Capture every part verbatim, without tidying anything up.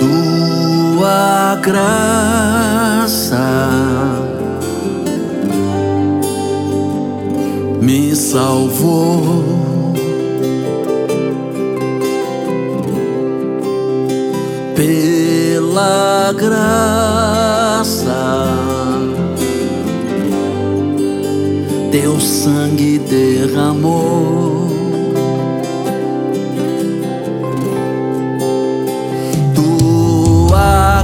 Tua graça me salvou, pela graça Teu sangue derramou. Tua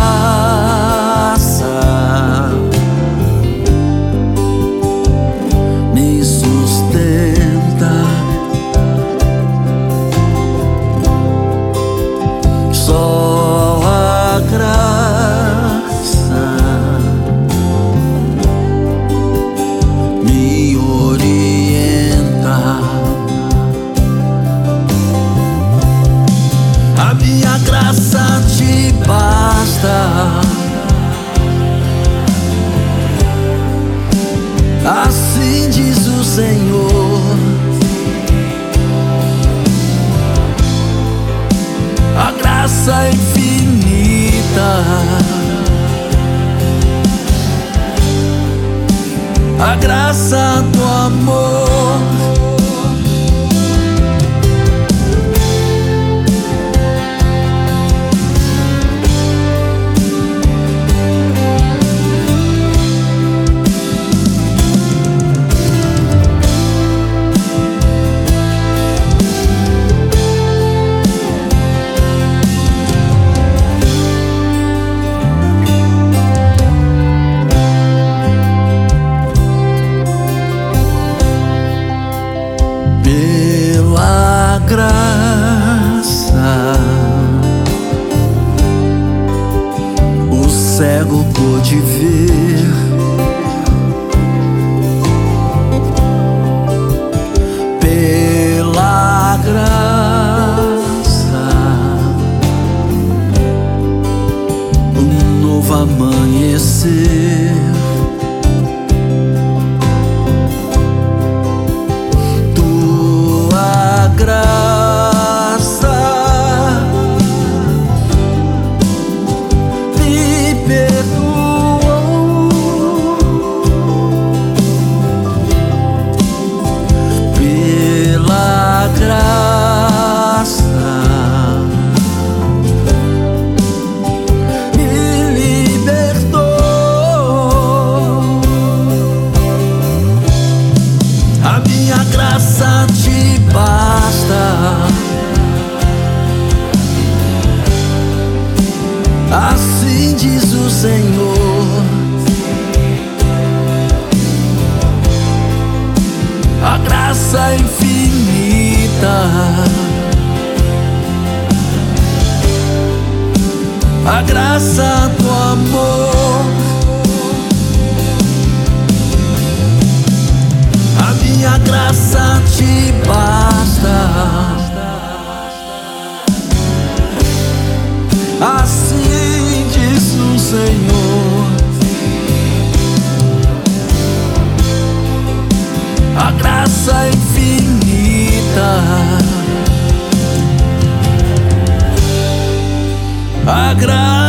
graça me sustenta, só a graça me orienta. A minha graça te basta, assim diz o Senhor. A graça infinita, a graça do amor. Pela graça o cego pôde ver, pela graça um novo amanhecer. Graça me perdoou, pela graça me libertou. A minha graça te basta, assim diz o Senhor. A graça infinita, a graça do amor. A minha graça te basta, assim diz o Senhor. A graça infinita, a graça